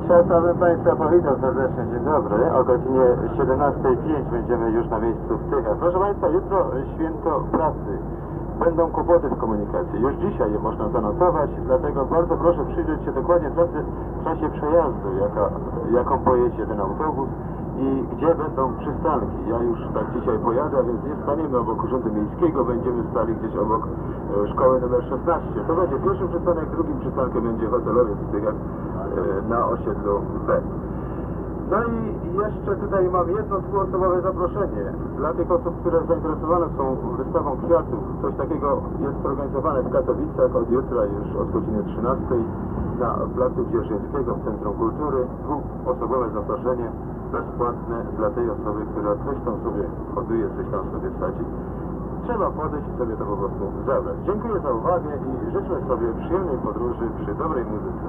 Trzeba Państwa powitał serdecznie, dzień dobry. O godzinie 17:05 będziemy już na miejscu w Tychach. Proszę Państwa, jutro święto pracy. Będą kłopoty w komunikacji. Już dzisiaj je można zanotować, dlatego bardzo proszę przyjrzeć się dokładnie trasie przejazdu, jaką pojedzie ten autobus i gdzie będą przystanki. Ja już tak dzisiaj pojadę, więc nie staniemy obok Urzędu Miejskiego, będziemy stali gdzieś obok szkoły numer 16. To będzie pierwszy przystanek, drugim przystankiem będzie hotelowiec w Tychach na osiedlu B. No i jeszcze tutaj mam jedno dwuosobowe zaproszenie dla tych osób, które zainteresowane są wystawą kwiatów. Coś takiego jest organizowane w Katowicach od jutra już od godziny 13 na placu Dzierżyńskiego w Centrum Kultury. Dwuosobowe zaproszenie bezpłatne dla tej osoby, która coś tam sobie hoduje, coś tam sobie sadzi. Trzeba podejść i sobie to po prostu zabrać. Dziękuję za uwagę i życzę sobie przyjemnej podróży przy dobrej muzyce.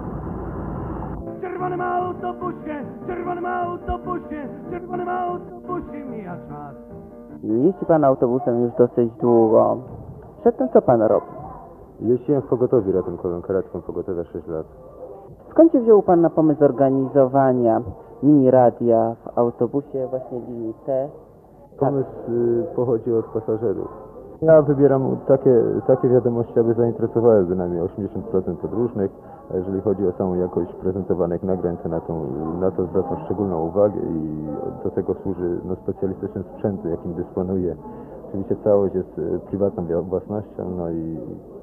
W czerwonym autobusie, w czerwonym autobusie, w czerwonym autobusie mija czas. Jeździ pan autobusem już dosyć długo. Przedtem co pan robi? Jeździłem w pogotowiu ratunkowym, karetką pogotowia 6 lat. Skąd się wziął pan na pomysł zorganizowania mini radia w autobusie właśnie linii T? Pomysł pochodzi od pasażerów. Ja wybieram takie wiadomości, aby zainteresowały bynajmniej 80% podróżnych, a jeżeli chodzi o samą jakość prezentowanych nagrań, to na to zwracam szczególną uwagę i do tego służy specjalistyczny sprzęt, jakim dysponuję. Oczywiście całość jest prywatną własnością, no i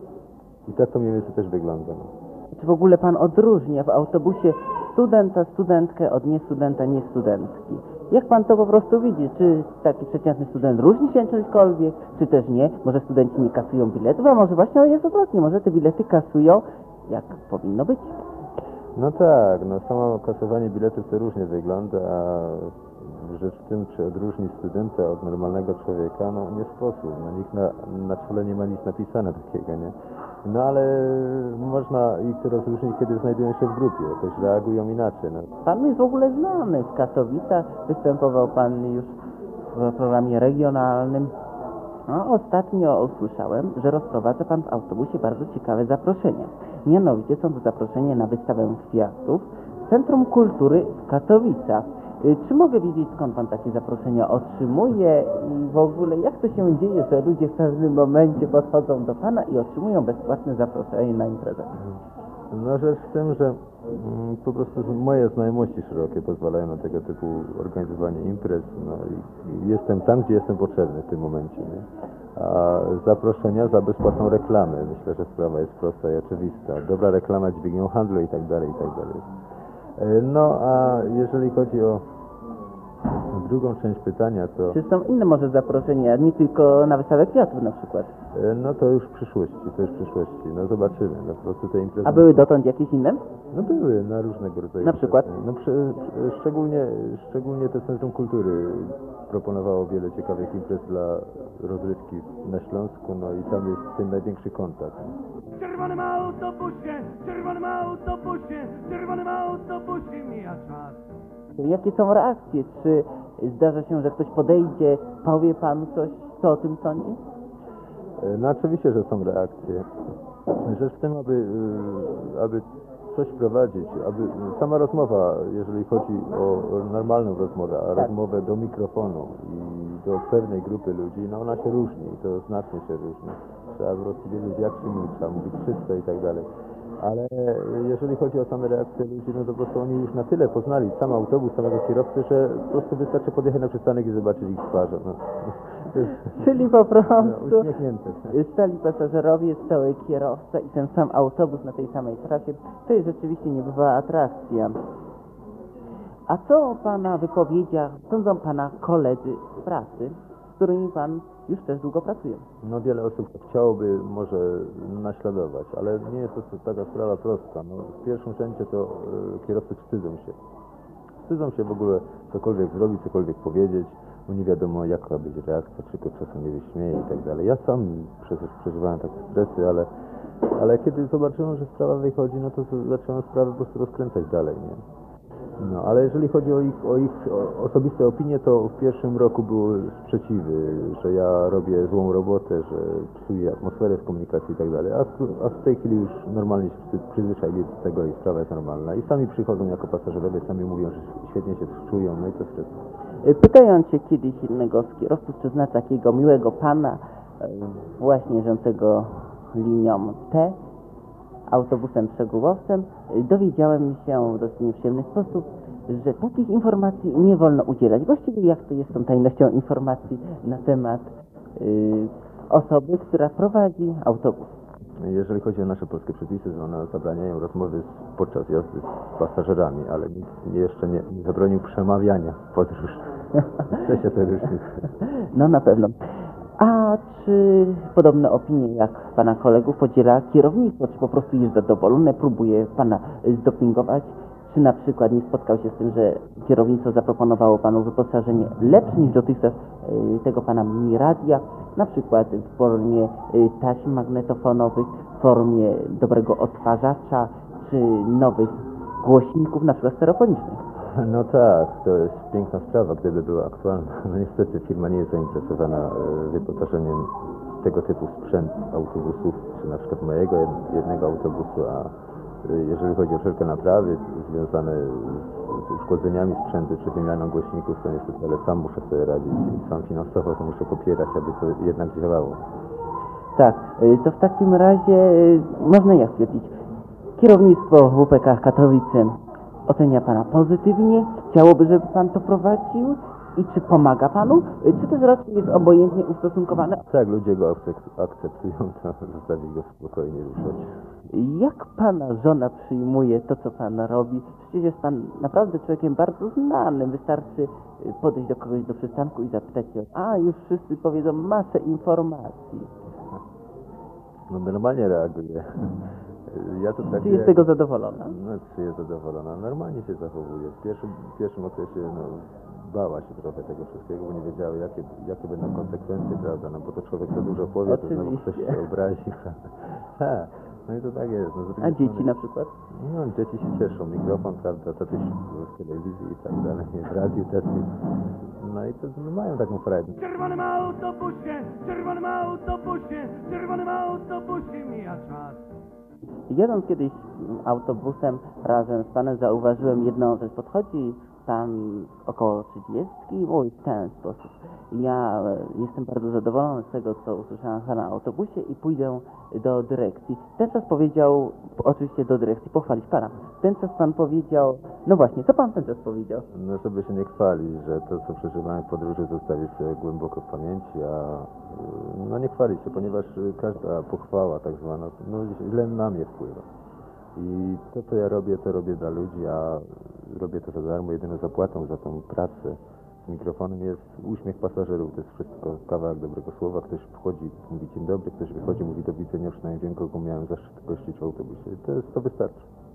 tak to mniej więcej też wygląda. No. Czy w ogóle pan odróżnia w autobusie studenta, studentkę od niestudenta, niestudentki? Jak pan to po prostu widzi? Czy taki przeciętny student różni się czymkolwiek, czy też nie? Może studenci nie kasują biletów, a może właśnie jest odwrotnie, może te bilety kasują, jak powinno być? No tak, samo kasowanie biletów to różnie wygląda, a rzecz w tym, czy odróżni studenta od normalnego człowieka, nie sposób. Nikt na czole nie ma nic napisane takiego, nie? No ale można ich rozróżnić, kiedy znajdują się w grupie, jakoś reagują inaczej. Pan jest w ogóle znany w Katowicach, występował pan już w programie regionalnym. Ostatnio usłyszałem, że rozprowadza pan w autobusie bardzo ciekawe zaproszenia. Mianowicie są to zaproszenia na wystawę kwiatów w Centrum Kultury w Katowicach. Czy mogę wiedzieć, skąd pan takie zaproszenia otrzymuje i w ogóle jak to się dzieje, że ludzie w pewnym momencie podchodzą do pana i otrzymują bezpłatne zaproszenie na imprezę? Rzecz w tym, że po prostu moje znajomości szerokie pozwalają na tego typu organizowanie imprez, i jestem tam, gdzie jestem potrzebny w tym momencie, nie? A zaproszenia za bezpłatną reklamę, myślę, że sprawa jest prosta i oczywista. Dobra reklama dźwignią handlu i tak dalej, i tak dalej. A jeżeli chodzi o drugą część pytania, to... Czy są inne może zaproszenia, nie tylko na wystawę kwiatów na przykład? To już w przyszłości, zobaczymy, po prostu te imprezy... A były dotąd jakieś inne? Były na różnego rodzaju... Na przykład? Szczególnie to Centrum Kultury proponowało wiele ciekawych imprez dla rozrywki na Śląsku, i tam jest ten największy kontakt. W czerwonym autobusie, w czerwonym autobusie, w czerwonym autobusie mija czas. Jakie są reakcje? Czy zdarza się, że ktoś podejdzie, powie panu coś, co o tym sądzi? Oczywiście, że są reakcje. Rzecz w tym, aby coś prowadzić, aby sama rozmowa, jeżeli chodzi o normalną rozmowę, a rozmowę do mikrofonu i do pewnej grupy ludzi, ona się różni, to znacznie się różni. Trzeba po prostu wiedzieć, jak się mówi, trzeba mówić czysto i tak dalej. Ale jeżeli chodzi o same reakcje ludzi, to po prostu oni już na tyle poznali sam autobus, samego kierowcę, że po prostu wystarczy podjechać na przystanek i zobaczyć ich twarze. Czyli po prostu uśmiechnięte. stali pasażerowie, stały kierowca i ten sam autobus na tej samej trasie. To jest rzeczywiście niebywała atrakcja. A co o pana wypowiedziach sądzą pana koledzy z pracy, z którymi pan już też długo pracuje? Wiele osób chciałoby może naśladować, ale nie jest to taka sprawa prosta. W pierwszym rzędzie to kierowcy wstydzą się. Wstydzą się w ogóle cokolwiek zrobić, cokolwiek powiedzieć, bo nie wiadomo jaka będzie reakcja, czy ktoś czasem nie wyśmieje i tak dalej. Ja sam przecież przeżywałem takie stresy, ale kiedy zobaczyłem, że sprawa wychodzi, to zacząłem sprawę po prostu rozkręcać dalej, nie? No, ale jeżeli chodzi o ich osobiste opinie, to w pierwszym roku były sprzeciwy, że ja robię złą robotę, że psuję atmosferę w komunikacji i tak dalej, a w tej chwili już normalnie się przyzwyczaili do tego i sprawa jest normalna. I sami przychodzą jako pasażerowie, sami mówią, że świetnie się czują, no i to wszystko. Pytając się kiedyś jednego z kierowców, czy zna takiego miłego pana, właśnie jeżdżącego linią T, autobusem przegubowcem, dowiedziałem się w dosyć nieprzyjemny sposób, że takich informacji nie wolno udzielać. Właściwie jak to jest z tą tajnością informacji na temat osoby, która prowadzi autobus? Jeżeli chodzi o nasze polskie przepisy, to one zabraniają rozmowy podczas jazdy z pasażerami, ale nikt jeszcze nie zabronił przemawiania w podróż. W sensie tej różnicy. No na pewno. A czy podobne opinie jak pana kolegów podziela kierownictwo? Czy po prostu jest zadowolone, próbuje pana zdopingować? Czy na przykład nie spotkał się z tym, że kierownictwo zaproponowało panu wyposażenie lepsze niż dotychczas tego pana mini radia, na przykład w formie taśm magnetofonowych, w formie dobrego odtwarzacza, czy nowych głośników, na przykład stereofonicznych? No tak, to jest piękna sprawa, gdyby była aktualna. No niestety firma nie jest zainteresowana wyposażeniem tego typu sprzęt autobusów, czy na przykład mojego jednego autobusu, a jeżeli chodzi o wszelkie naprawy związane z uszkodzeniami sprzętu, czy wymianą głośników, to niestety, ale sam muszę sobie radzić i sam finansowo to muszę popierać, aby to jednak działało. Tak, to w takim razie można jak stwierdzić, kierownictwo WPK Katowice ocenia pana pozytywnie, chciałoby, żeby pan to prowadził i czy pomaga panu, czy też raczej jest obojętnie ustosunkowane? Tak, ludzie go akceptują, to zostawić go spokojnie ruszać. Jak pana żona przyjmuje to, co pan robi? Przecież jest pan naprawdę człowiekiem bardzo znanym. Wystarczy podejść do kogoś do przystanku i zapytać się, a już wszyscy powiedzą masę informacji. No normalnie reaguje. Ja to tak Czy jest z tego zadowolona? No, czy jest zadowolona? Normalnie się zachowuje. W pierwszym okresie bała się trochę tego wszystkiego, bo nie wiedziała, jakie będą konsekwencje, prawda? No bo to człowiek za dużo powie, to znowu ktoś się obrazi, prawda? Ha, no i to tak jest. No, A dzieci na przykład? No, dzieci się cieszą. Mikrofon, prawda, tatuś w telewizji i tak dalej, w radiu też. No i to mają taką frajdę. W czerwonym autobusie, w czerwonym autobusie, w czerwonym autobusie mija czas. Jadąc kiedyś autobusem razem z panem zauważyłem jedną rzecz. Podchodzi pan około 30 i mówi w ten sposób. Ja jestem bardzo zadowolony z tego, co usłyszałem w pana autobusie i pójdę do dyrekcji. Ten czas powiedział, oczywiście do dyrekcji, pochwalić pana. Ten czas pan powiedział, no właśnie, co pan ten czas powiedział? No żeby się nie chwalić, że to co przeżywamy w podróży zostawić sobie głęboko w pamięci, a no nie chwalić się, ponieważ każda pochwała tak zwana, no źle na mnie wpływa. I to co ja robię, to robię dla ludzi, a robię to za darmo, jedyną zapłatą za tą pracę z mikrofonem jest uśmiech pasażerów, to jest wszystko, kawałek dobrego słowa, ktoś wchodzi, mówi dzień dobry, ktoś wychodzi, mówi do widzenia, przynajmniej wiem, kogo miałem zaszczyt gościć w autobusie, to wystarczy.